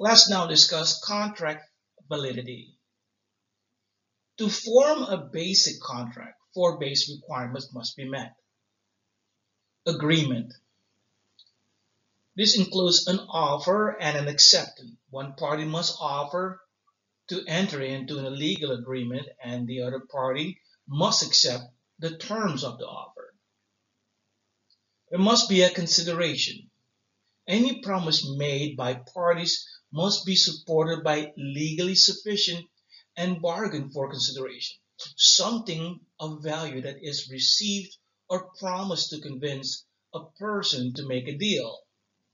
Let's now discuss contract validity. To form a basic contract, four basic requirements must be met. Agreement. This includes an offer and an acceptance. One party must offer to enter into a legal agreement and the other party must accept the terms of the offer. There must be a consideration. Any promise made by parties must be supported by legally sufficient and bargained for consideration, something of value that is received or promised to convince a person to make a deal.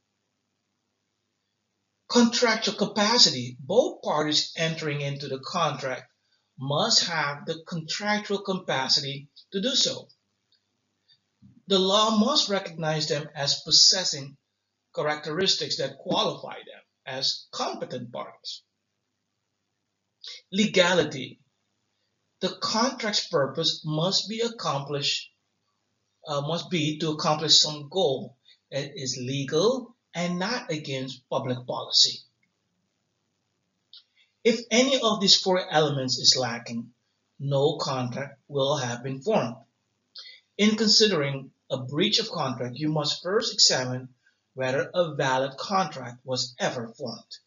Contractual capacity. Both parties entering into the contract must have the contractual capacity to do so. The law must recognize them as possessing characteristics that qualify them as competent parties. Legality. The contract's purpose must be to accomplish some goal that is legal and not against public policy. If any of these four elements is lacking, no contract will have been formed. In considering a breach of contract, you must first examine whether a valid contract was ever formed.